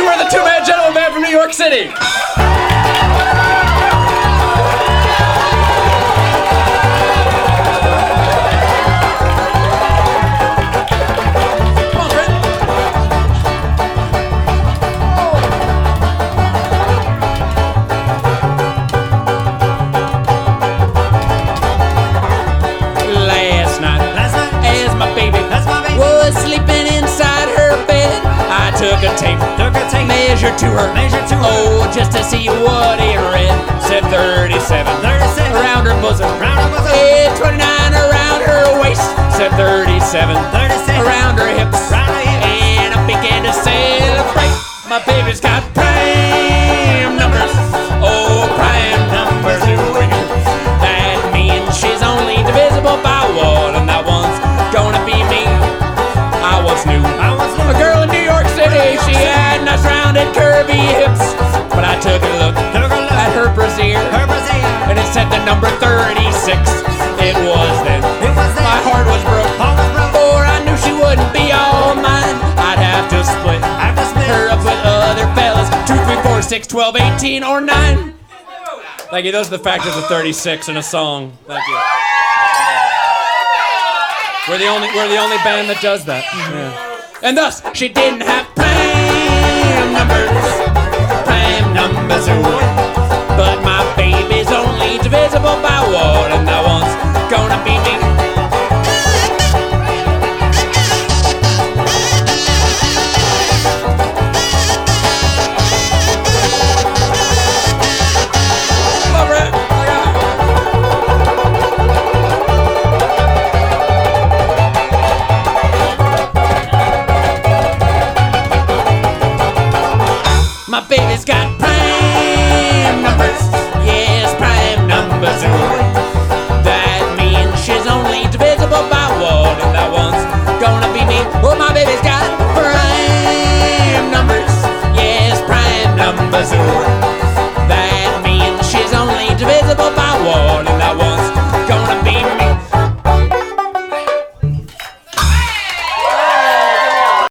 we're the Two-Man Gentleman Band from New York City. Took a tape, measure to her, oh, just to see what it read. Said 37, around her bosom, yeah, 29 around her waist. Said 37, around her hips, and I began to celebrate. My baby's got prime numbers, oh, prime numbers. That means she's only divisible by one, and that one's gonna be me. I was new, a girl in New York City. She had nice rounded curvy hips, but I took a look at her brassiere, and it said the number 36. It was then my heart was broke, for I knew she wouldn't be all mine. I'd have to split her up with other fellas, 2, 3, 4, 6, 12, 18, or 9. Thank you. Those are the factors of 36 in a song. Thank you. We're the only band that does that. Yeah. And thus, she didn't have prime numbers, but my baby's only divisible by one, and that one's gonna be me. My baby's got prime numbers, yes, prime numbers. That means she's only divisible by one, and that one's gonna be me. Oh, my baby's got prime numbers, yes, prime numbers.